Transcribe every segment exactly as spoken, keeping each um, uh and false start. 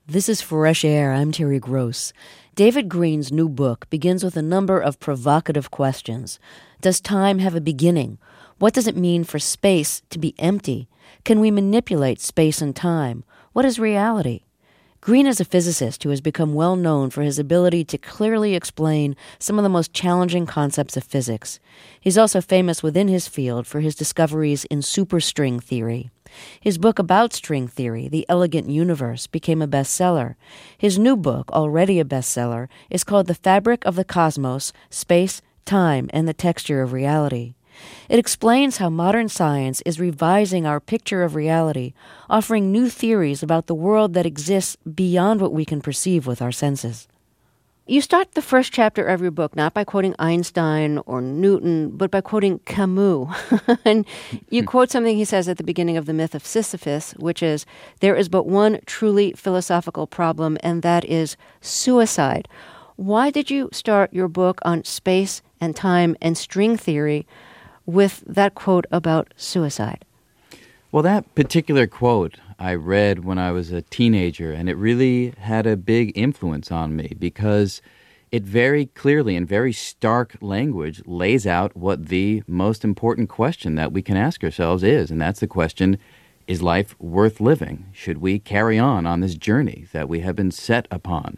This is Fresh Air. I'm Terry Gross. David Green's new book begins with a number of provocative questions. Does time have a beginning? What does it mean for space to be empty? Can we manipulate space and time? What is reality? Green is a physicist who has become well known for his ability to clearly explain some of the most challenging concepts of physics. He's also famous within his field for his discoveries in superstring theory. His book about string theory, The Elegant Universe, became a bestseller. His new book, already a bestseller, is called The Fabric of the Cosmos, Space, Time, and the Texture of Reality. It explains how modern science is revising our picture of reality, offering new theories about the world that exists beyond what we can perceive with our senses. You start the first chapter of your book not by quoting Einstein or Newton, but by quoting Camus. And you quote something he says at the beginning of The Myth of Sisyphus, which is, "There is but one truly philosophical problem, and that is suicide." Why did you start your book on space and time and string theory with that quote about suicide? Well, that particular quote I read when I was a teenager, and it really had a big influence on me because it very clearly, in very stark language, lays out what the most important question that we can ask ourselves is, and that's the question, is life worth living? Should we carry on on this journey that we have been set upon?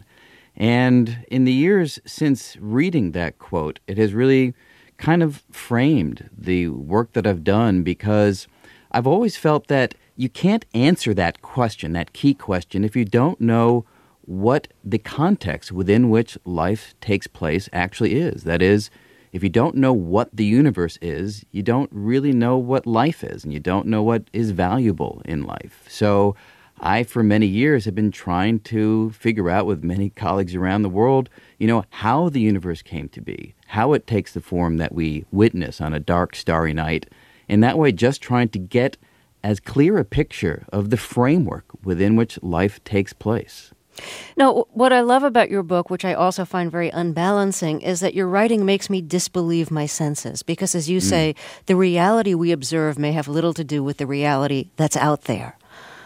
And in the years since reading that quote, it has really kind of framed the work that I've done because I've always felt that you can't answer that question, that key question, if you don't know what the context within which life takes place actually is. That is, if you don't know what the universe is, you don't really know what life is, and you don't know what is valuable in life. So I, for many years, have been trying to figure out with many colleagues around the world, you know, how the universe came to be, how it takes the form that we witness on a dark, starry night, and that way just trying to get as clear a picture of the framework within which life takes place. Now, what I love about your book, which I also find very unbalancing, is that your writing makes me disbelieve my senses. Because as you mm. say, the reality we observe may have little to do with the reality that's out there.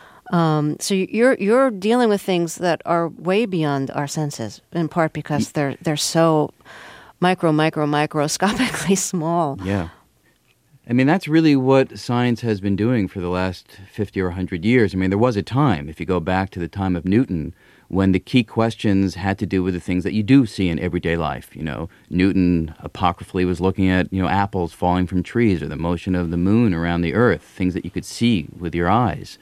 Um, so you're you're dealing with things that are way beyond our senses, in part because they're they're so micro, micro, microscopically small. Yeah. I mean, that's really what science has been doing for the last fifty or one hundred years. I mean, there was a time, if you go back to the time of Newton, when the key questions had to do with the things that you do see in everyday life. You know, Newton apocryphally was looking at, you know, apples falling from trees or the motion of the moon around the earth, things that you could see with your eyes.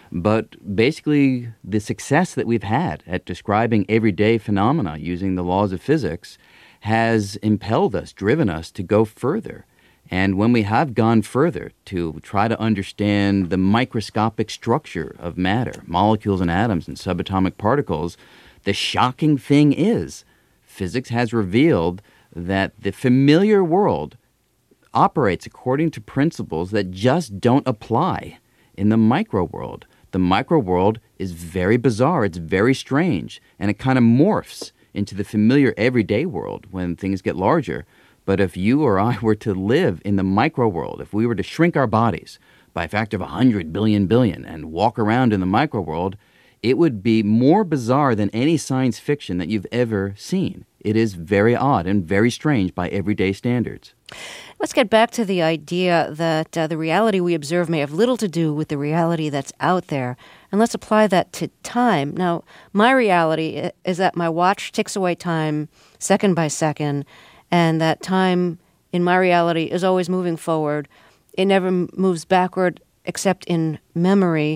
But basically, the success that we've had at describing everyday phenomena using the laws of physics has impelled us, driven us to go further. And when we have gone further to try to understand the microscopic structure of matter, molecules and atoms and subatomic particles, the shocking thing is physics has revealed that the familiar world operates according to principles that just don't apply in the micro world. The micro world is very bizarre, it's very strange, and it kind of morphs into the familiar everyday world when things get larger. But if you or I were to live in the micro world, if we were to shrink our bodies by a factor of one hundred billion billion and walk around in the micro world, it would be more bizarre than any science fiction that you've ever seen. It is very odd and very strange by everyday standards. Let's get back to the idea that uh, the reality we observe may have little to do with the reality that's out there. And let's apply that to time. Now, my reality is that my watch ticks away time second by second, and that time in my reality is always moving forward. It never m- moves backward except in memory.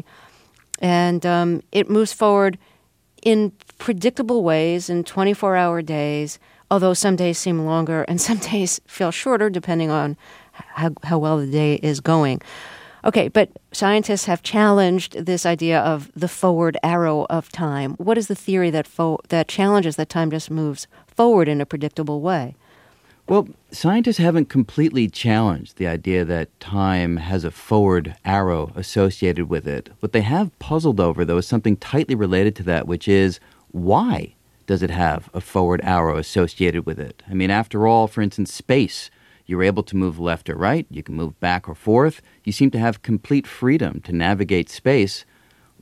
And um, it moves forward in predictable ways, in twenty-four hour days, although some days seem longer and some days feel shorter depending on how, how well the day is going. Okay, but scientists have challenged this idea of the forward arrow of time. What is the theory that fo- that challenges that time just moves forward in a predictable way? Well, scientists haven't completely challenged the idea that time has a forward arrow associated with it. What they have puzzled over, though, is something tightly related to that, which is why does it have a forward arrow associated with it? I mean, after all, for instance, space, you're able to move left or right, you can move back or forth. You seem to have complete freedom to navigate space.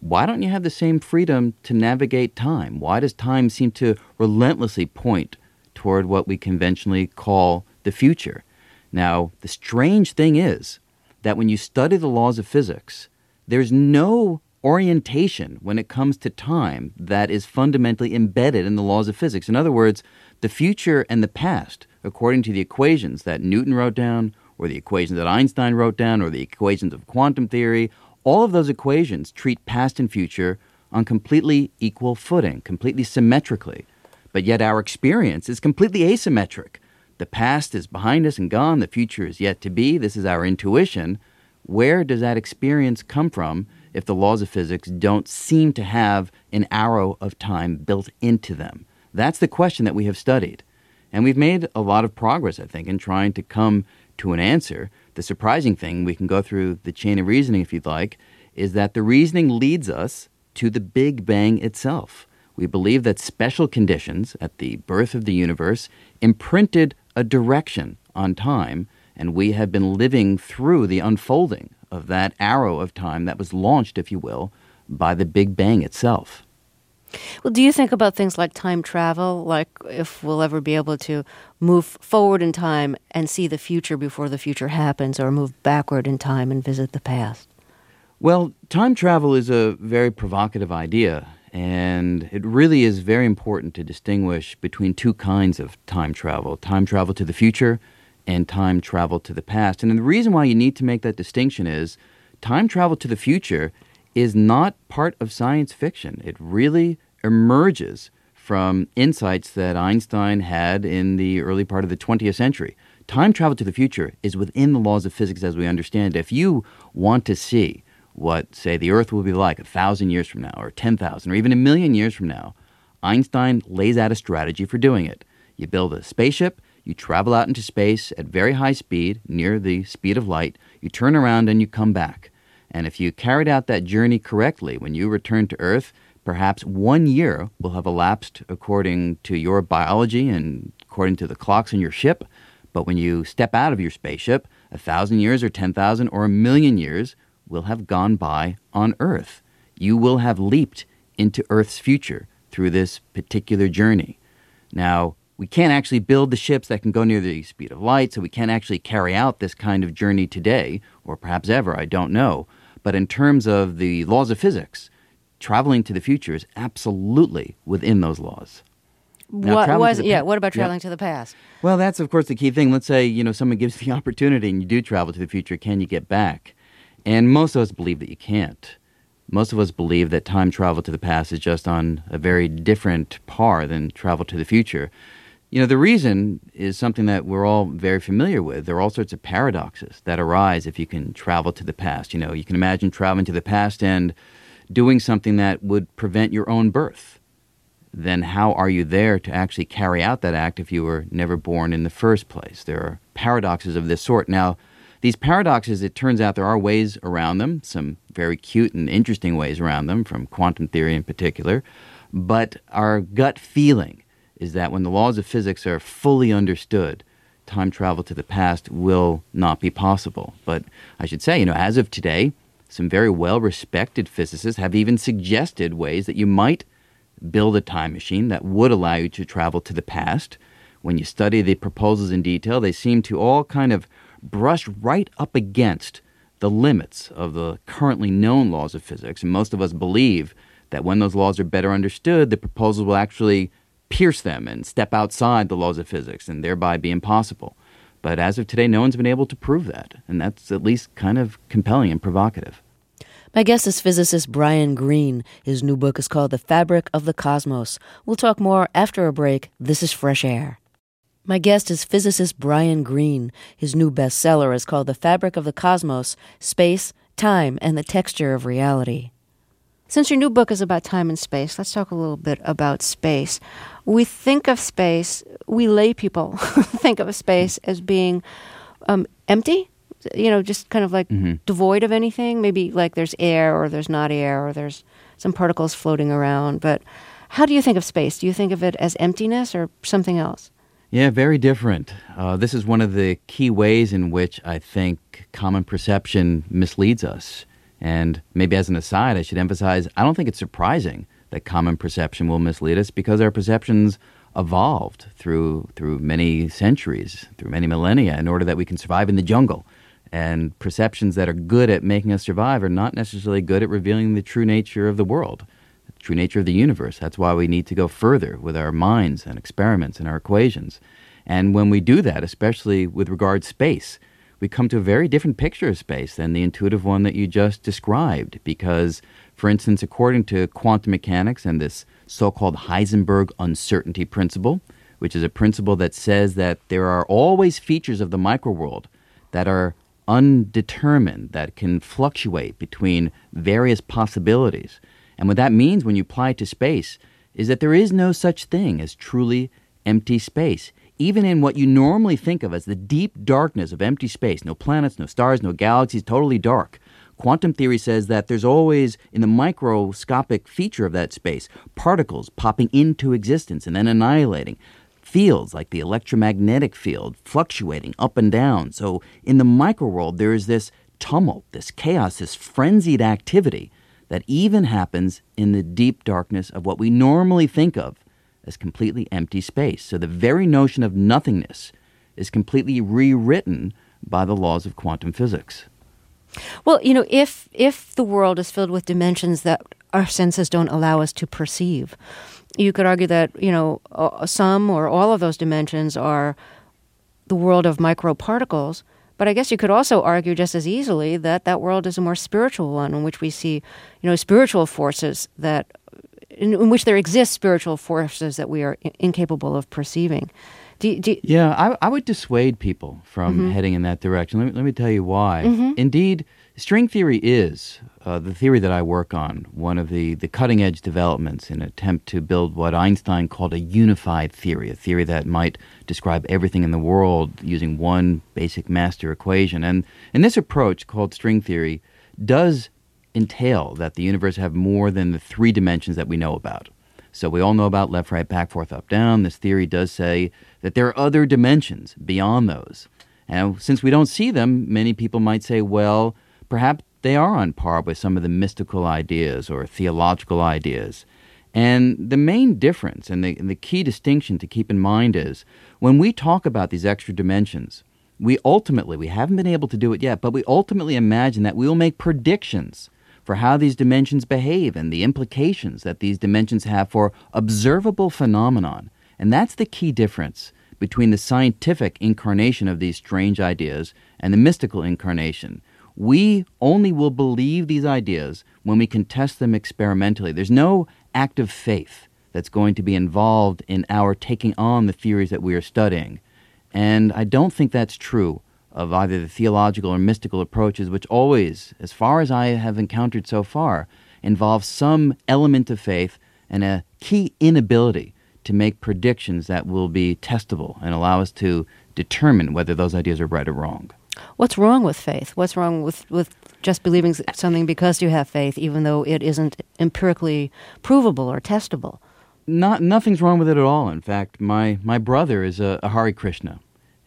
why don't you have the same freedom to navigate time? Why does time seem to relentlessly point toward what we conventionally call the future? Now, the strange thing is that when you study the laws of physics, there's no orientation when it comes to time that is fundamentally embedded in the laws of physics. In other words, the future and the past, according to the equations that Newton wrote down, or the equations that Einstein wrote down, or the equations of quantum theory, all of those equations treat past and future on completely equal footing, completely symmetrically. But yet our experience is completely asymmetric. The past is behind us and gone. The future is yet to be. This is our intuition. Where does that experience come from if the laws of physics don't seem to have an arrow of time built into them? That's the question that we have studied. And we've made a lot of progress, I think, in trying to come to an answer. The surprising thing, we can go through the chain of reasoning if you'd like, is that the reasoning leads us to the Big Bang itself. We believe that special conditions at the birth of the universe imprinted a direction on time, and we have been living through the unfolding of that arrow of time that was launched, if you will, by the Big Bang itself. Well, do you think about things like time travel, like if we'll ever be able to move forward in time and see the future before the future happens, or move backward in time and visit the past? Well, time travel is a very provocative idea, and it really is very important to distinguish between two kinds of time travel, time travel to the future and time travel to the past. And the reason why you need to make that distinction is time travel to the future is not part of science fiction. It really emerges from insights that Einstein had in the early part of the twentieth century. Time travel to the future is within the laws of physics as we understand it. If you want to see what, say, the Earth will be like a thousand years from now, or ten thousand, or even a million years from now, Einstein lays out a strategy for doing it. You build a spaceship, you travel out into space at very high speed, near the speed of light, you turn around and you come back. And if you carried out that journey correctly, when you return to Earth, perhaps one year will have elapsed according to your biology and according to the clocks in your ship. But when you step out of your spaceship, a thousand years or ten thousand or a million years will have gone by on Earth. You will have leaped into Earth's future through this particular journey. Now, we can't actually build the ships that can go near the speed of light, so we can't actually carry out this kind of journey today, or perhaps ever, I don't know. But in terms of the laws of physics, traveling to the future is absolutely within those laws. Now, What was pa- yeah? What about traveling yeah. to the past? Well, that's of course the key thing. Let's say you know someone gives you the opportunity and you do travel to the future. Can you get back? And most of us believe that you can't. Most of us believe that time travel to the past is just on a very different par than travel to the future. You know, the reason is something that we're all very familiar with. There are all sorts of paradoxes that arise if you can travel to the past. You know, you can imagine traveling to the past and doing something that would prevent your own birth. Then how are you there to actually carry out that act if you were never born in the first place? There are paradoxes of this sort. Now, these paradoxes, it turns out there are ways around them, some very cute and interesting ways around them, from quantum theory in particular. But our gut feeling is that when the laws of physics are fully understood, time travel to the past will not be possible. But I should say, you know, as of today, some very well-respected physicists have even suggested ways that you might build a time machine that would allow you to travel to the past. When you study the proposals in detail, they seem to all kind of brush right up against the limits of the currently known laws of physics. And most of us believe that when those laws are better understood, the proposals will actually pierce them and step outside the laws of physics and thereby be impossible. But as of today, no one's been able to prove that. And that's at least kind of compelling and provocative. My guest is physicist Brian Greene. His new book is called The Fabric of the Cosmos. We'll talk more after a break. This is Fresh Air. My guest is physicist Brian Greene. His new bestseller is called The Fabric of the Cosmos, Space, Time, and the Texture of Reality. Since your new book is about time and space, let's talk a little bit about space. We think of space, we lay people think of space as being um, empty, you know, just kind of like mm-hmm. devoid of anything. Maybe like there's air or there's not air or there's some particles floating around. But how do you think of space? Do you think of it as emptiness or something else? Yeah, very different. Uh, this is one of the key ways in which I think common perception misleads us. And maybe as an aside, I should emphasize, I don't think it's surprising that common perception will mislead us because our perceptions evolved through through many centuries, through many millennia, in order that we can survive in the jungle. And perceptions that are good at making us survive are not necessarily good at revealing the true nature of the world, the true nature of the universe. That's why we need to go further with our minds and experiments and our equations. And when we do that, especially with regard to space, we come to a very different picture of space than the intuitive one that you just described. Because, for instance, according to quantum mechanics and this so-called Heisenberg uncertainty principle, which is a principle that says that there are always features of the microworld that are undetermined, that can fluctuate between various possibilities. And what that means when you apply it to space is that there is no such thing as truly empty space. Even in what you normally think of as the deep darkness of empty space, no planets, no stars, no galaxies, totally dark, quantum theory says that there's always, in the microscopic feature of that space, particles popping into existence and then annihilating, fields like the electromagnetic field fluctuating up and down. So in the microworld, there is this tumult, this chaos, this frenzied activity that even happens in the deep darkness of what we normally think of as completely empty space. So the very notion of nothingness is completely rewritten by the laws of quantum physics. Well, you know, if if the world is filled with dimensions that our senses don't allow us to perceive, you could argue that, you know, some or all of those dimensions are the world of microparticles. But I guess you could also argue just as easily that that world is a more spiritual one in which we see, you know, spiritual forces that In, in which there exist spiritual forces that we are I- incapable of perceiving. Do, do, yeah, I, I would dissuade people from mm-hmm. heading in that direction. Let me, let me tell you why. Mm-hmm. Indeed, string theory is uh, the theory that I work on, one of the, the cutting-edge developments in an attempt to build what Einstein called a unified theory, a theory that might describe everything in the world using one basic master equation. And, and this approach, called string theory, does entail that the universe have more than the three dimensions that we know about. So we all know about left, right, back, forth, up, down. This theory does say that there are other dimensions beyond those. And since we don't see them, many people might say, well, perhaps they are on par with some of the mystical ideas or theological ideas. And the main difference and the, and the key distinction to keep in mind is when we talk about these extra dimensions, we ultimately, we haven't been able to do it yet, but we ultimately imagine that we will make predictions for how these dimensions behave and the implications that these dimensions have for observable phenomenon. And that's the key difference between the scientific incarnation of these strange ideas and the mystical incarnation. We only will believe these ideas when we can test them experimentally. There's no act of faith that's going to be involved in our taking on the theories that we are studying. And I don't think that's true of either the theological or mystical approaches, which always, as far as I have encountered so far, involve some element of faith and a key inability to make predictions that will be testable and allow us to determine whether those ideas are right or wrong. What's wrong with faith? What's wrong with, with just believing something because you have faith, even though it isn't empirically provable or testable? Not, nothing's wrong with it at all. In fact, my, my brother is a, a Hare Krishna.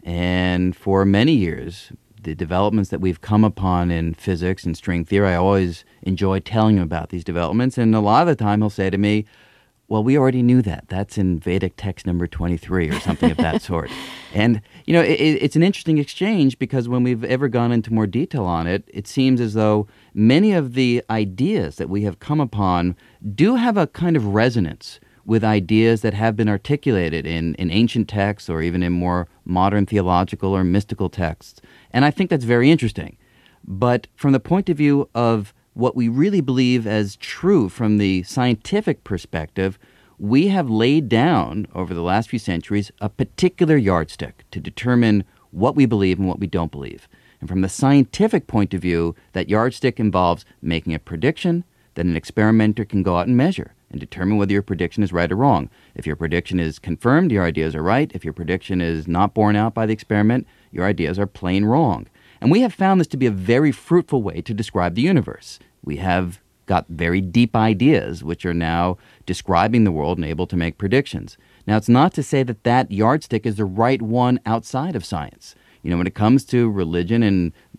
And for many years, the developments that we've come upon in physics and string theory, I always enjoy telling him about these developments. And a lot of the time he'll say to me, well, we already knew that. That's in Vedic text number twenty-three or something of that sort. And, you know, it, it's an interesting exchange because when we've ever gone into more detail on it, it seems as though many of the ideas that we have come upon do have a kind of resonance with ideas that have been articulated in, in ancient texts or even in more modern theological or mystical texts. And I think that's very interesting. But from the point of view of what we really believe as true from the scientific perspective, we have laid down over the last few centuries a particular yardstick to determine what we believe and what we don't believe. And from the scientific point of view, that yardstick involves making a prediction that an experimenter can go out and measure and determine whether your prediction is right or wrong. If your prediction is confirmed, your ideas are right. If your prediction is not borne out by the experiment, your ideas are plain wrong. And we have found this to be a very fruitful way to describe the universe. We have got very deep ideas which are now describing the world and able to make predictions. Now, it's not to say that that yardstick is the right one outside of science. You know, when it comes to religion and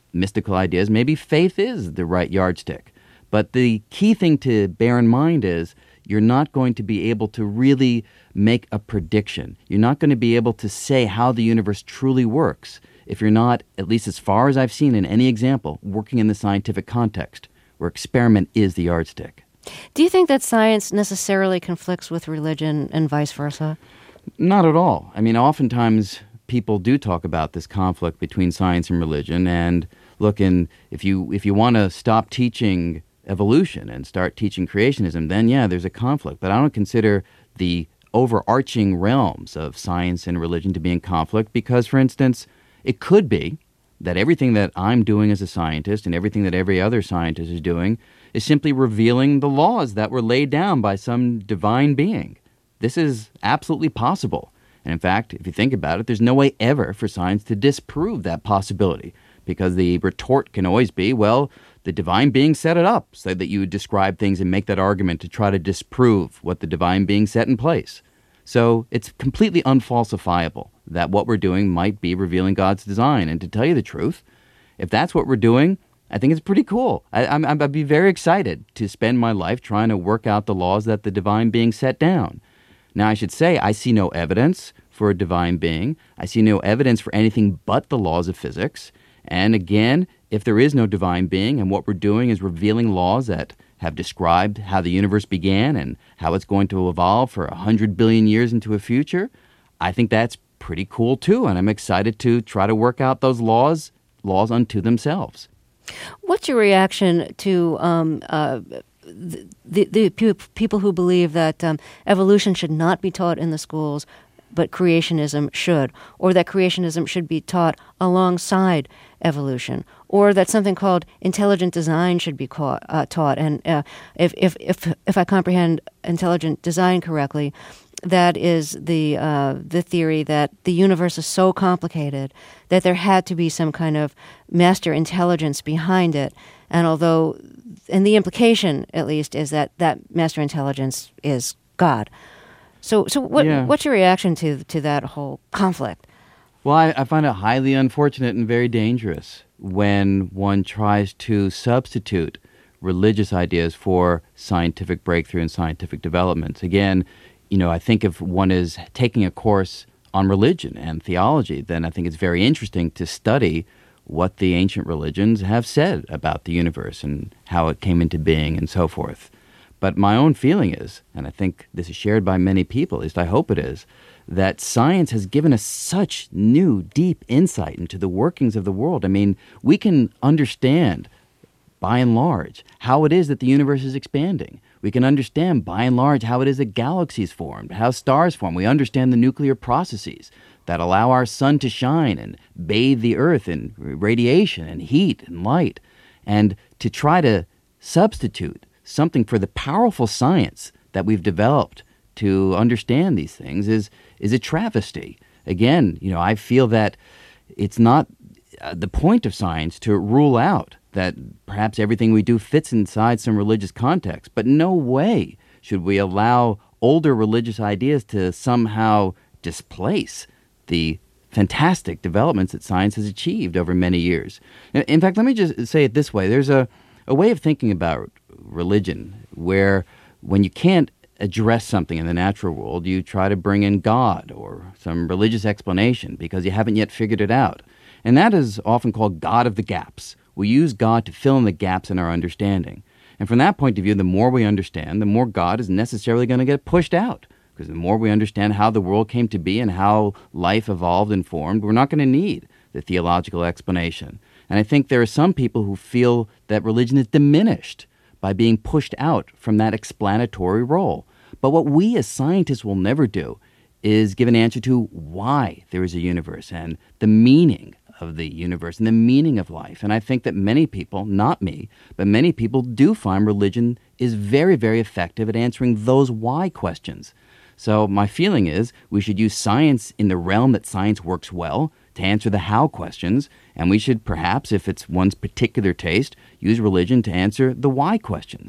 mystical ideas, maybe faith is the right yardstick. But the key thing to bear in mind is you're not going to be able to really make a prediction. You're not going to be able to say how the universe truly works if you're not, at least as far as I've seen in any example, working in the scientific context, where experiment is the yardstick. Do you think that science necessarily conflicts with religion and vice versa? Not at all. I mean, oftentimes people do talk about this conflict between science and religion. And look, in, if you if you want to stop teaching evolution and start teaching creationism, then yeah, there's a conflict. But I don't consider the overarching realms of science and religion to be in conflict because, for instance, it could be that everything that I'm doing as a scientist and everything that every other scientist is doing is simply revealing the laws that were laid down by some divine being. This is absolutely possible. And in fact, if you think about it, there's no way ever for science to disprove that possibility, because the retort can always be, well, the divine being set it up so that you would describe things and make that argument to try to disprove what the divine being set in place. So it's completely unfalsifiable that what we're doing might be revealing God's design. And to tell you the truth, if that's what we're doing, I think it's pretty cool. I, I'm, I'd be very excited to spend my life trying to work out the laws that the divine being set down. Now, I should say I see no evidence for a divine being. I see no evidence for anything but the laws of physics. And again, if there is no divine being and what we're doing is revealing laws that have described how the universe began and how it's going to evolve for one hundred billion years into a future, I think that's pretty cool too. And I'm excited to try to work out those laws, laws unto themselves. What's your reaction to um, uh, the, the, the pe- people who believe that um, evolution should not be taught in the schools, but creationism should, or that creationism should be taught alongside evolution, or that something called intelligent design should be caught, uh, taught? And uh, if, if, if, if I comprehend intelligent design correctly, that is the uh, the theory that the universe is so complicated that there had to be some kind of master intelligence behind it. And although, and the implication, at least, is that that master intelligence is God. So, so what yeah. what's your reaction to to that whole conflict? Well, I, I find it highly unfortunate and very dangerous when one tries to substitute religious ideas for scientific breakthrough and scientific developments. Again, you know, I think if one is taking a course on religion and theology, then I think it's very interesting to study what the ancient religions have said about the universe and how it came into being and so forth. But my own feeling is, and I think this is shared by many people, at least I hope it is, that science has given us such new, deep insight into the workings of the world. I mean, we can understand, by and large, how it is that the universe is expanding. We can understand, by and large, how it is that galaxies formed, how stars form. We understand the nuclear processes that allow our sun to shine and bathe the earth in radiation and heat and light. And to try to substitute something for the powerful science that we've developed to understand these things is, is a travesty. Again, you know, I feel that it's not uh, the point of science to rule out that perhaps everything we do fits inside some religious context. But no way should we allow older religious ideas to somehow displace the fantastic developments that science has achieved over many years. In fact, let me just say it this way. There's a, a way of thinking about religion where when you can't address something in the natural world, you try to bring in God or some religious explanation because you haven't yet figured it out. And that is often called God of the gaps. We use God to fill in the gaps in our understanding. And from that point of view, the more we understand, the more God is necessarily going to get pushed out. Because the more we understand how the world came to be and how life evolved and formed, we're not going to need the theological explanation. And I think there are some people who feel that religion is diminished by being pushed out from that explanatory role. But what we as scientists will never do is give an answer to why there is a universe and the meaning of the universe and the meaning of life. And I think that many people, not me, but many people do find religion is very, very effective at answering those why questions. So my feeling is we should use science in the realm that science works well to answer the how questions, and we should perhaps, if it's one's particular taste, use religion to answer the why questions.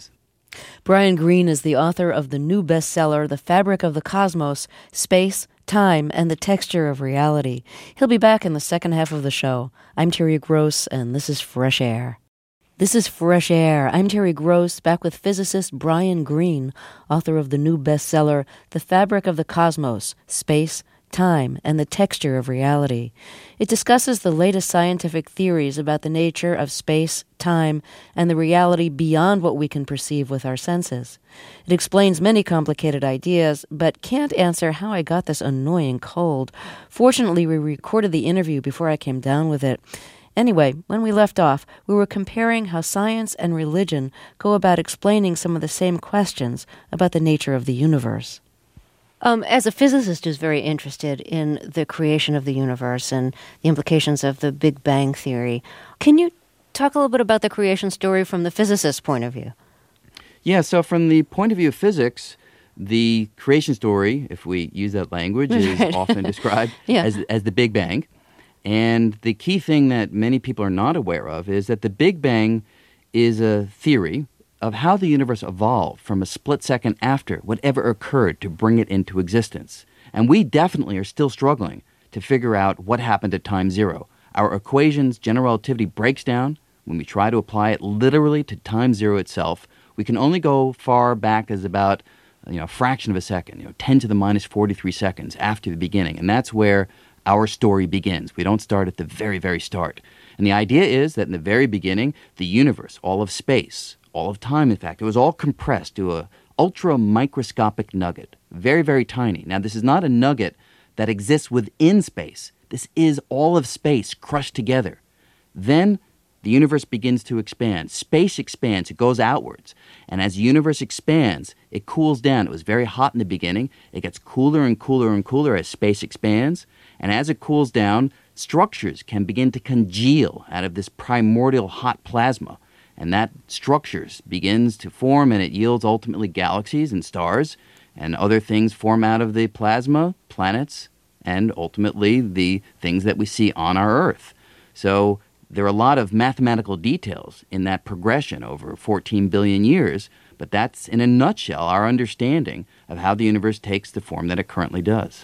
Brian Greene is the author of the new bestseller, The Fabric of the Cosmos, Space, Time, and the Texture of Reality. He'll be back in the second half of the show. I'm Terry Gross, and this is Fresh Air. This is Fresh Air. I'm Terry Gross, back with physicist Brian Greene, author of the new bestseller, The Fabric of the Cosmos, Space, Time, and the Texture of Reality. It discusses the latest scientific theories about the nature of space, time, and the reality beyond what we can perceive with our senses. It explains many complicated ideas, but can't answer how I got this annoying cold. Fortunately, we recorded the interview before I came down with it. Anyway, when we left off, we were comparing how science and religion go about explaining some of the same questions about the nature of the universe. Um, as a physicist who's very interested in the creation of the universe and the implications of the Big Bang Theory, can you talk a little bit about the creation story from the physicist's point of view? Yeah, so from the point of view of physics, the creation story, if we use that language, is Right. often described Yeah. as, as the Big Bang. And the key thing that many people are not aware of is that the Big Bang is a theory of how the universe evolved from a split second after whatever occurred to bring it into existence. And we definitely are still struggling to figure out what happened at time zero. Our equations, general relativity breaks down. When we try to apply it literally to time zero itself, we can only go far back as about you know, a fraction of a second, you know, ten to the minus forty-three seconds after the beginning. And that's where our story begins. We don't start at the very, very start. And the idea is that in the very beginning, the universe, all of space, all of time, in fact, it was all compressed to a ultra microscopic nugget, very, very tiny. Now, this is not a nugget that exists within space. This is all of space crushed together. Then the universe begins to expand. Space expands. It goes outwards. And as the universe expands, it cools down. It was very hot in the beginning. It gets cooler and cooler and cooler as space expands. And as it cools down, structures can begin to congeal out of this primordial hot plasma. And that structures begins to form, and it yields ultimately galaxies and stars, and other things form out of the plasma, planets, and ultimately the things that we see on our Earth. So there are a lot of mathematical details in that progression over fourteen billion years, but that's, in a nutshell, our understanding of how the universe takes the form that it currently does.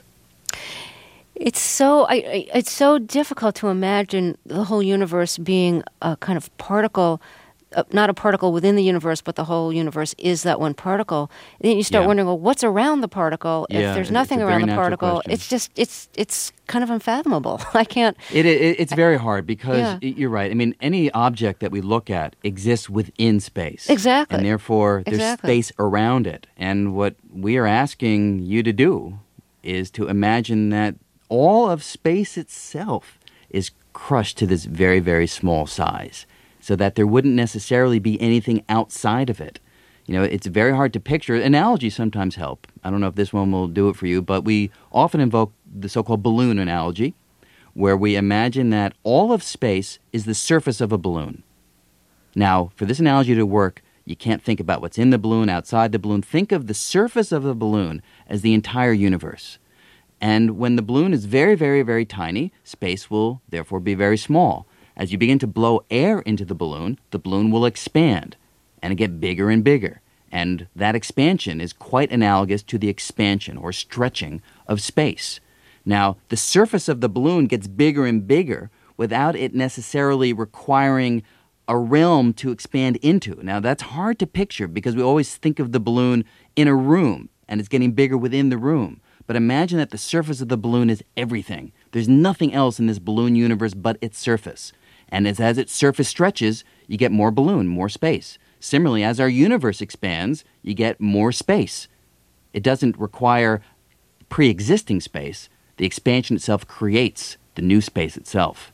It's so I, I- it's so difficult to imagine the whole universe being a kind of particle, uh, not a particle within the universe, but the whole universe is that one particle. And then you start Yeah. wondering, well, what's around the particle? Yeah, If there's it's nothing a very around the natural particle, question. it's just it's it's kind of unfathomable. I can't. It, it, it's very hard because Yeah. y- you're right. I mean, any object that we look at exists within space. Exactly. And therefore, there's Exactly. space around it. And what we are asking you to do is to imagine that all of space itself is crushed to this very, very small size so that there wouldn't necessarily be anything outside of it. You know, it's very hard to picture. Analogies sometimes help. I don't know if this one will do it for you, but we often invoke the so-called balloon analogy, where we imagine that all of space is the surface of a balloon. Now, for this analogy to work, you can't think about what's in the balloon, outside the balloon. Think of the surface of the balloon as the entire universe. And when the balloon is very, very, very tiny, space will therefore be very small. As you begin to blow air into the balloon, the balloon will expand and get bigger and bigger. And that expansion is quite analogous to the expansion or stretching of space. Now, the surface of the balloon gets bigger and bigger without it necessarily requiring a realm to expand into. Now, that's hard to picture because we always think of the balloon in a room and it's getting bigger within the room. But imagine that the surface of the balloon is everything. There's nothing else in this balloon universe but its surface. And as, as its surface stretches, you get more balloon, more space. Similarly, as our universe expands, you get more space. It doesn't require pre-existing space. The expansion itself creates the new space itself.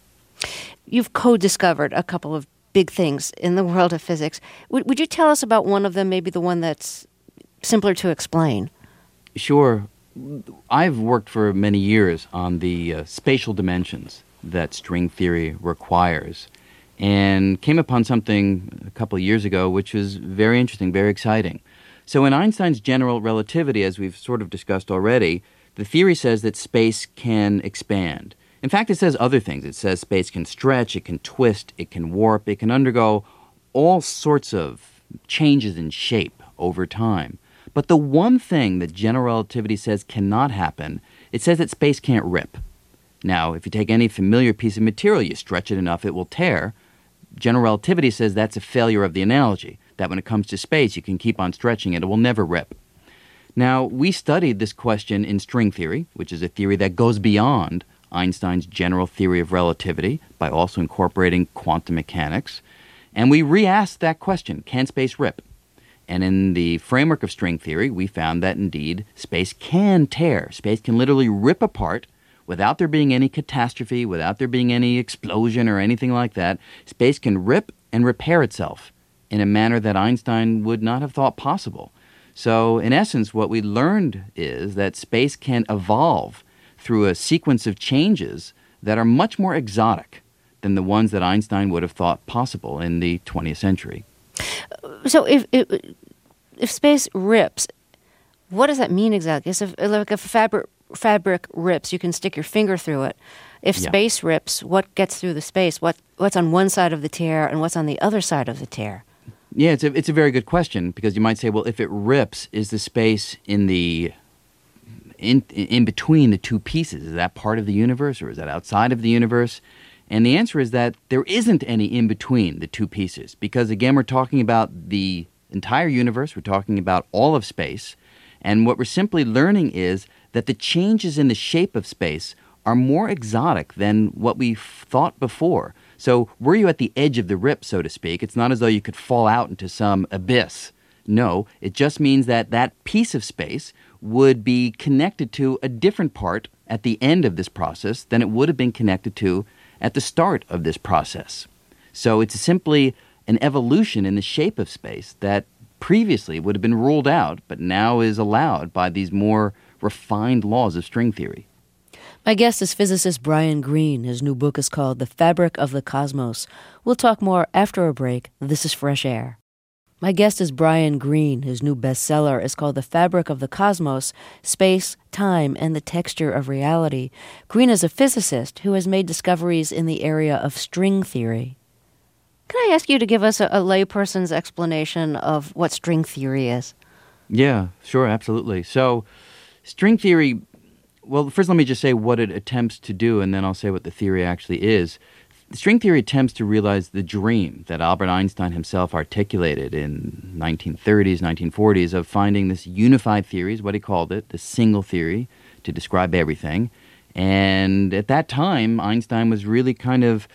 You've co-discovered a couple of big things in the world of physics. Would, would you tell us about one of them, maybe the one that's simpler to explain? Sure. I've worked for many years on the uh, spatial dimensions that string theory requires and came upon something a couple of years ago which was very interesting, very exciting. So in Einstein's general relativity, as we've sort of discussed already, the theory says that space can expand. In fact, it says other things. It says space can stretch, it can twist, it can warp, it can undergo all sorts of changes in shape over time. But the one thing that general relativity says cannot happen, it says that space can't rip. Now, if you take any familiar piece of material, you stretch it enough, it will tear. General relativity says that's a failure of the analogy, that when it comes to space, you can keep on stretching it, it will never rip. Now, we studied this question in string theory, which is a theory that goes beyond Einstein's general theory of relativity by also incorporating quantum mechanics. And we re-asked that question, can space rip? And in the framework of string theory, we found that indeed space can tear. Space can literally rip apart without there being any catastrophe, without there being any explosion or anything like that. Space can rip and repair itself in a manner that Einstein would not have thought possible. So in essence, what we learned is that space can evolve through a sequence of changes that are much more exotic than the ones that Einstein would have thought possible in the twentieth century. So if if, if space rips, what does that mean exactly? So if, like if a fabric, fabric rips, you can stick your finger through it. If Yeah. space rips, what gets through the space? What What's on one side of the tear and what's on the other side of the tear? Yeah, it's a, it's a very good question, because you might say, well, if it rips, is the space in the in in between the two pieces, is that part of the universe or is that outside of the universe? And the answer is that there isn't any in between the two pieces, because again, we're talking about the entire universe, we're talking about all of space, and what we're simply learning is that the changes in the shape of space are more exotic than what we thought before. So were you at the edge of the rip, so to speak, it's not as though you could fall out into some abyss. No, it just means that that piece of space would be connected to a different part at the end of this process than it would have been connected to at the start of this process. So it's simply an evolution in the shape of space that previously would have been ruled out, but now is allowed by these more refined laws of string theory. My guest is physicist Brian Greene. His new book is called The Fabric of the Cosmos. We'll talk more after a break. This is Fresh Air. My guest is Brian Greene. His new bestseller is called The Fabric of the Cosmos, Space, Time, and the Texture of Reality. Greene is a physicist who has made discoveries in the area of string theory. Can I ask you to give us a, a layperson's explanation of what string theory is? Yeah, sure, absolutely. So string theory, well, first let me just say what it attempts to do, and then I'll say what the theory actually is. String theory attempts to realize the dream that Albert Einstein himself articulated in nineteen thirties, nineteen forties of finding this unified theory, is what he called it, the single theory, to describe everything. And at that time, Einstein was really kind of,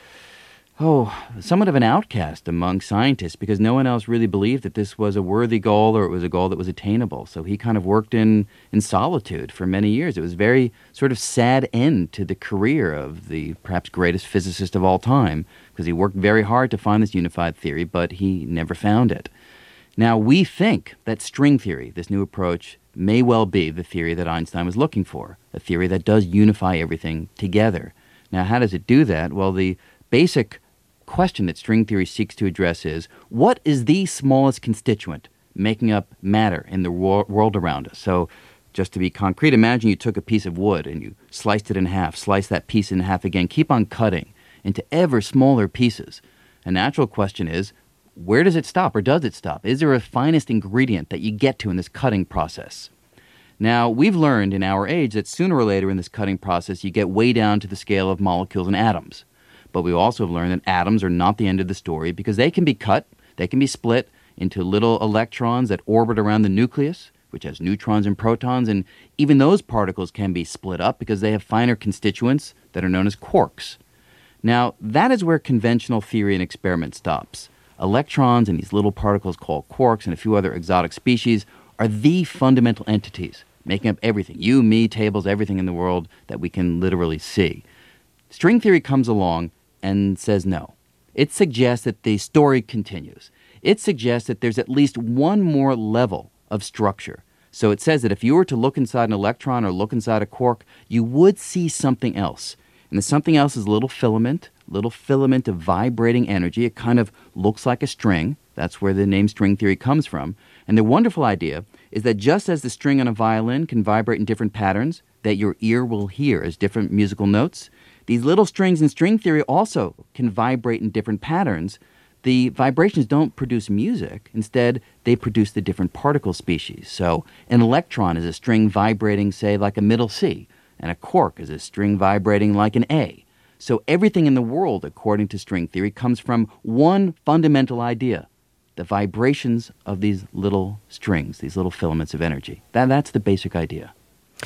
oh, somewhat of an outcast among scientists, because no one else really believed that this was a worthy goal or it was a goal that was attainable. So he kind of worked in, in solitude for many years. It was a very sort of sad end to the career of the perhaps greatest physicist of all time, because he worked very hard to find this unified theory, but he never found it. Now, we think that string theory, this new approach, may well be the theory that Einstein was looking for, a theory that does unify everything together. Now, how does it do that? Well, the basic question that string theory seeks to address is, what is the smallest constituent making up matter in the wor- world around us? So just to be concrete, imagine you took a piece of wood and you sliced it in half, slice that piece in half again, keep on cutting into ever smaller pieces. A natural question is, where does it stop, or does it stop? Is there a finest ingredient that you get to in this cutting process? Now, we've learned in our age that sooner or later in this cutting process, you get way down to the scale of molecules and atoms. But we also have learned that atoms are not the end of the story, because they can be cut, they can be split into little electrons that orbit around the nucleus, which has neutrons and protons, and even those particles can be split up because they have finer constituents that are known as quarks. Now, that is where conventional theory and experiment stops. Electrons and these little particles called quarks and a few other exotic species are the fundamental entities making up everything, you, me, tables, everything in the world that we can literally see. String theory comes along and says no. It suggests that the story continues. It suggests that there's at least one more level of structure. So it says that if you were to look inside an electron or look inside a quark, you would see something else. And the something else is a little filament, little filament of vibrating energy. It kind of looks like a string. That's where the name string theory comes from. And the wonderful idea is that just as the string on a violin can vibrate in different patterns that your ear will hear as different musical notes, these little strings in string theory also can vibrate in different patterns the vibrations don't produce music. Instead, they produce the different particle species. So an electron is a string vibrating, say, like a middle C, and a quark is a string vibrating like an A. So everything in the world, according to string theory, comes from one fundamental idea: the vibrations of these little strings, these little filaments of energy. That, that's the basic idea.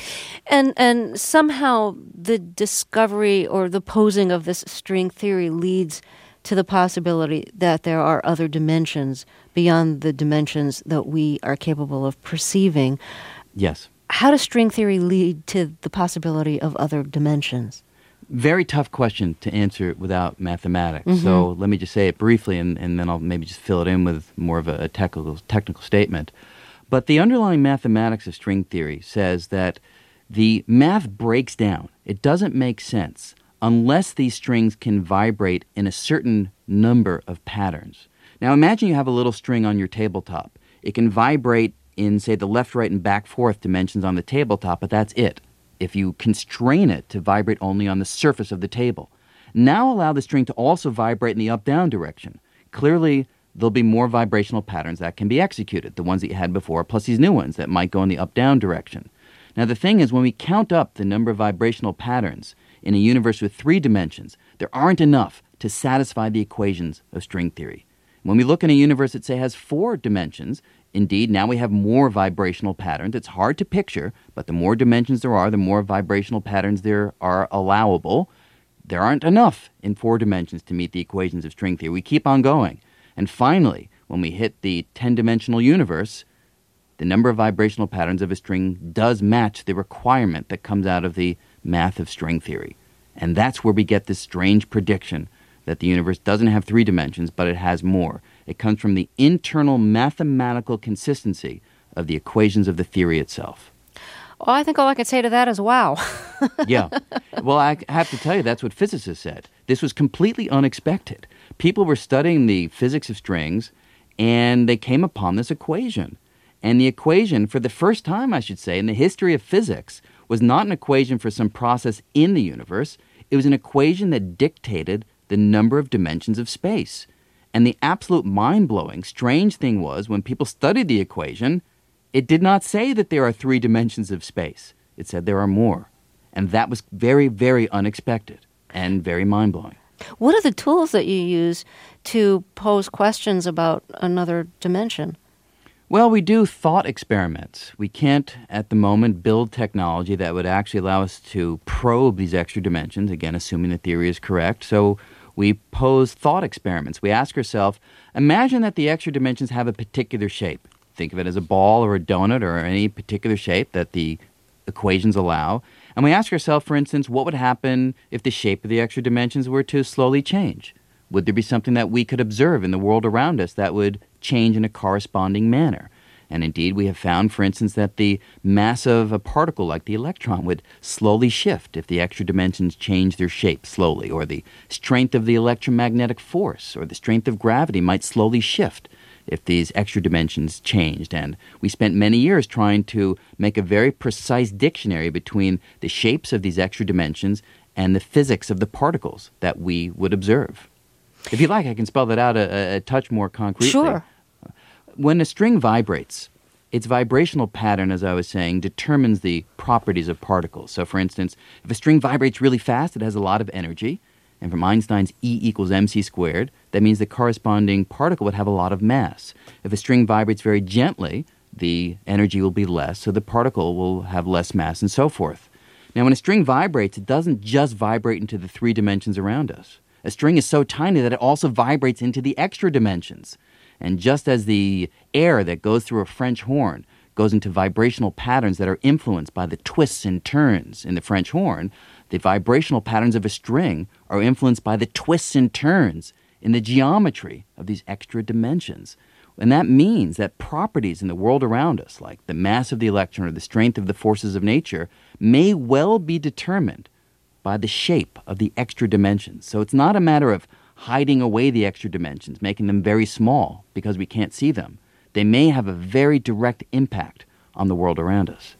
And and somehow the discovery or the posing of this string theory leads to the possibility that there are other dimensions beyond the dimensions that we are capable of perceiving. Yes. How does string theory lead to the possibility of other dimensions? Very tough question to answer without mathematics. Mm-hmm. So let me just say it briefly, and, and then I'll maybe just fill it in with more of a, a technical technical statement. But the underlying mathematics of string theory says that the math breaks down. It doesn't make sense unless these strings can vibrate in a certain number of patterns. Now imagine you have a little string on your tabletop. It can vibrate in, say, the left, right, and back, fourth dimensions on the tabletop, but that's it. If you constrain it to vibrate only on the surface of the table. Now allow the string to also vibrate in the up-down direction. Clearly, there'll be more vibrational patterns that can be executed, the ones that you had before, plus these new ones that might go in the up-down direction. Now the thing is, when we count up the number of vibrational patterns in a universe with three dimensions, there aren't enough to satisfy the equations of string theory. When we look in a universe that, say, has four dimensions, indeed, now we have more vibrational patterns. It's hard to picture, but the more dimensions there are, the more vibrational patterns there are allowable. There aren't enough in four dimensions to meet the equations of string theory. We keep on going. And finally, when we hit the ten-dimensional universe, the number of vibrational patterns of a string does match the requirement that comes out of the math of string theory. And that's where we get this strange prediction that the universe doesn't have three dimensions, but it has more. It comes from the internal mathematical consistency of the equations of the theory itself. Oh, I think all I could say to that is wow. Yeah. Well, I have to tell you, that's what physicists said. This was completely unexpected. People were studying the physics of strings, and they came upon this equation. And the equation, for the first time, I should say, in the history of physics, was not an equation for some process in the universe. It was an equation that dictated the number of dimensions of space. And the absolute mind-blowing, strange thing was, when people studied the equation, it did not say that there are three dimensions of space. It said there are more. And that was very, very unexpected and very mind-blowing. What are the tools that you use to pose questions about another dimension? Well, we do thought experiments. We can't, at the moment, build technology that would actually allow us to probe these extra dimensions, again, assuming the theory is correct. So we pose thought experiments. We ask ourselves, imagine that the extra dimensions have a particular shape. Think of it as a ball or a donut or any particular shape that the equations allow. And we ask ourselves, for instance, what would happen if the shape of the extra dimensions were to slowly change? Would there be something that we could observe in the world around us that would change in a corresponding manner? And indeed, we have found, for instance, that the mass of a particle like the electron would slowly shift if the extra dimensions change their shape slowly, or the strength of the electromagnetic force or the strength of gravity might slowly shift if these extra dimensions changed. And we spent many years trying to make a very precise dictionary between the shapes of these extra dimensions and the physics of the particles that we would observe. If you like, I can spell that out a, a touch more concretely. Sure. When a string vibrates, its vibrational pattern, as I was saying, determines the properties of particles. So, for instance, if a string vibrates really fast, it has a lot of energy. And from Einstein's E equals mc squared, that means the corresponding particle would have a lot of mass. If a string vibrates very gently, the energy will be less, so the particle will have less mass and so forth. Now, when a string vibrates, it doesn't just vibrate into the three dimensions around us. A string is so tiny that it also vibrates into the extra dimensions. And just as the air that goes through a French horn goes into vibrational patterns that are influenced by the twists and turns in the French horn, the vibrational patterns of a string are influenced by the twists and turns in the geometry of these extra dimensions. And that means that properties in the world around us, like the mass of the electron or the strength of the forces of nature, may well be determined by the shape of the extra dimensions. So it's not a matter of hiding away the extra dimensions, making them very small because we can't see them. They may have a very direct impact on the world around us.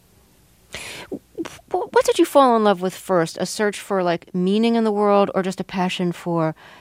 What did you fall in love with first? A search for like meaning in the world, or just a passion for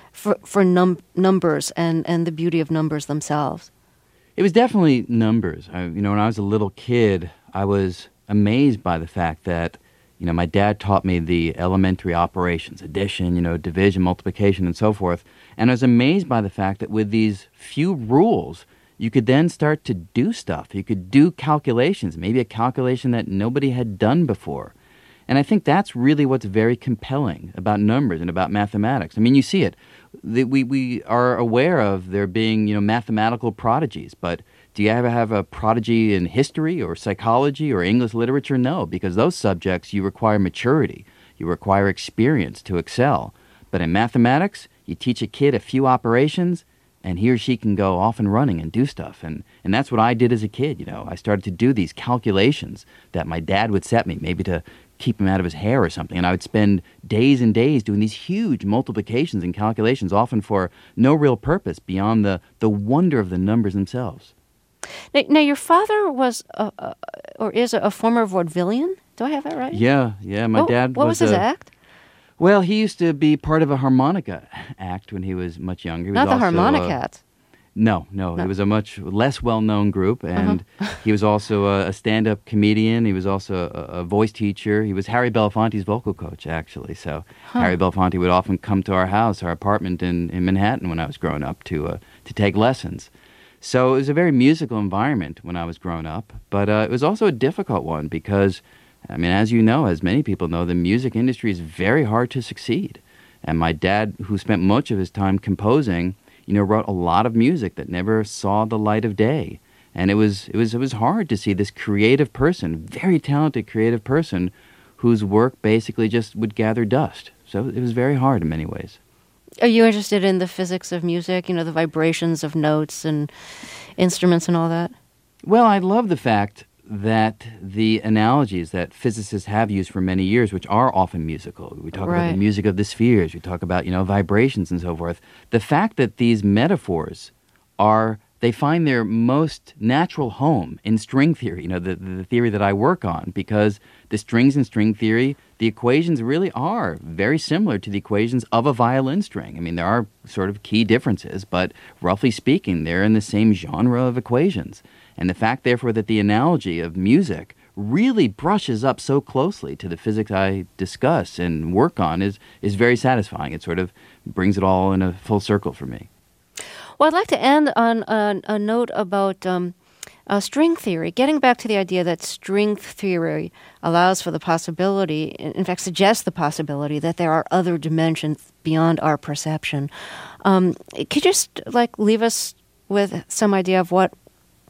for for num- numbers and, and the beauty of numbers themselves? It was definitely numbers. I, you know, when I was a little kid, I was amazed by the fact that, you know, my dad taught me the elementary operations, addition, you know, division, multiplication, and so forth. And I was amazed by the fact that with these few rules, you could then start to do stuff. You could do calculations, maybe a calculation that nobody had done before. And I think that's really what's very compelling about numbers and about mathematics. I mean, you see it. The, we, we are aware of there being, you know, mathematical prodigies, but do you ever have a prodigy in history or psychology or English literature? No, because those subjects, you require maturity. You require experience to excel. But in mathematics, you teach a kid a few operations, and he or she can go off and running and do stuff. And, and that's what I did as a kid, you know. I started to do these calculations that my dad would set me, maybe to keep him out of his hair or something. And I would spend days and days doing these huge multiplications and calculations, often for no real purpose beyond the, the wonder of the numbers themselves. Now, now your father was, a, a, or is, a, a former vaudevillian? Do I have that right? Yeah, yeah. My what, dad What was was his a, act? Well, he used to be part of a harmonica act when he was much younger. He was Not the also, Harmonicats. Uh, no, no, No. It was a much less well-known group, and Uh-huh. he was also a, a stand-up comedian. He was also a, a voice teacher. He was Harry Belafonte's vocal coach, actually. So Huh. Harry Belafonte would often come to our house, our apartment in, in Manhattan when I was growing up to uh, to take lessons. So it was a very musical environment when I was growing up, but uh, it was also a difficult one because, I mean, as you know, as many people know, the music industry is very hard to succeed. And my dad, who spent much of his time composing, you know, wrote a lot of music that never saw the light of day. And it was it was it was hard to see this creative person, very talented creative person, whose work basically just would gather dust. So it was very hard in many ways. Are you interested in the physics of music, you know, the vibrations of notes and instruments and all that? Well, I love the fact that the analogies that physicists have used for many years, which are often musical, we talk about Right. the music of the spheres, we talk about, you know, vibrations and so forth. The fact that these metaphors are, they find their most natural home in string theory, you know, the, the theory that I work on, because the strings in string theory, the equations really are very similar to the equations of a violin string. I mean, there are sort of key differences, but roughly speaking, they're in the same genre of equations. And the fact, therefore, that the analogy of music really brushes up so closely to the physics I discuss and work on is, is very satisfying. It sort of brings it all in a full circle for me. Well, I'd like to end on a, a note about um, uh, string theory, getting back to the idea that string theory allows for the possibility, in in fact, suggests the possibility that there are other dimensions beyond our perception. Um, could you just like leave us with some idea of what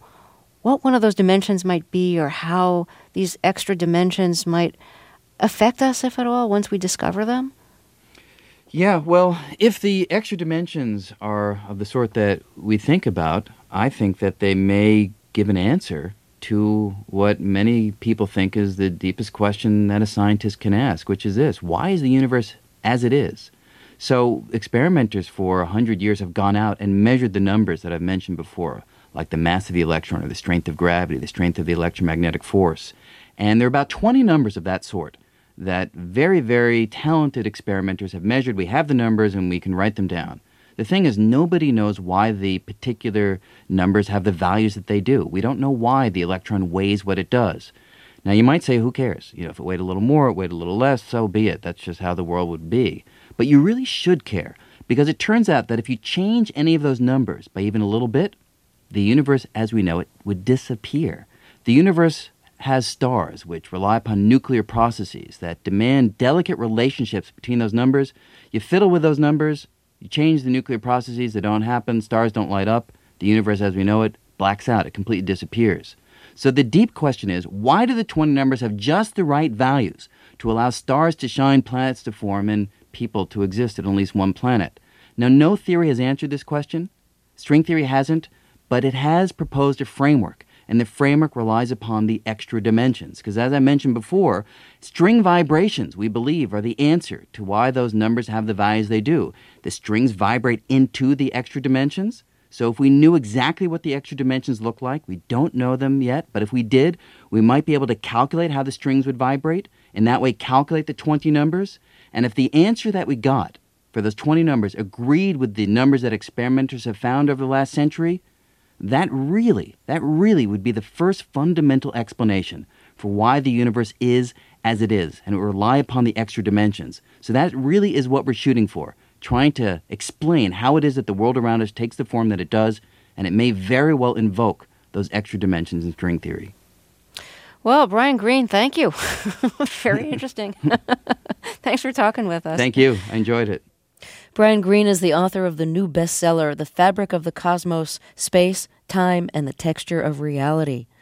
what one of those dimensions might be, or how these extra dimensions might affect us, if at all, once we discover them? Yeah, well, if the extra dimensions are of the sort that we think about, I think that they may give an answer to what many people think is the deepest question that a scientist can ask, which is this: why is the universe as it is? So experimenters for a hundred years have gone out and measured the numbers that I've mentioned before, like the mass of the electron or the strength of gravity, the strength of the electromagnetic force. And there are about twenty numbers of that sort that very, very talented experimenters have measured. We have the numbers and we can write them down. The thing is, nobody knows why the particular numbers have the values that they do. We don't know why the electron weighs what it does. Now, you might say, who cares? You know, if it weighed a little more, it weighed a little less, so be it. That's just how the world would be. But you really should care, because it turns out that if you change any of those numbers by even a little bit, the universe as we know it would disappear. The universe has stars which rely upon nuclear processes that demand delicate relationships between those numbers. You fiddle with those numbers, you change the nuclear processes, they don't happen, stars don't light up, the universe as we know it blacks out, it completely disappears. So the deep question is, why do the twenty numbers have just the right values to allow stars to shine, planets to form, and people to exist at at least one planet? Now, no theory has answered this question. String theory hasn't, but it has proposed a framework, and the framework relies upon the extra dimensions. Because as I mentioned before, string vibrations, we believe, are the answer to why those numbers have the values they do. The strings vibrate into the extra dimensions. So if we knew exactly what the extra dimensions look like, we don't know them yet, but if we did, we might be able to calculate how the strings would vibrate, and that way calculate the twenty numbers. And if the answer that we got for those twenty numbers agreed with the numbers that experimenters have found over the last century, that really, that really would be the first fundamental explanation for why the universe is as it is, and it will rely upon the extra dimensions. So that really is what we're shooting for, trying to explain how it is that the world around us takes the form that it does, and it may very well invoke those extra dimensions in string theory. Well, Brian Greene, thank you. Very interesting. Thanks for talking with us. Thank you. I enjoyed it. Brian Greene is the author of the new bestseller, The Fabric of the Cosmos, Space, Time, and the Texture of Reality.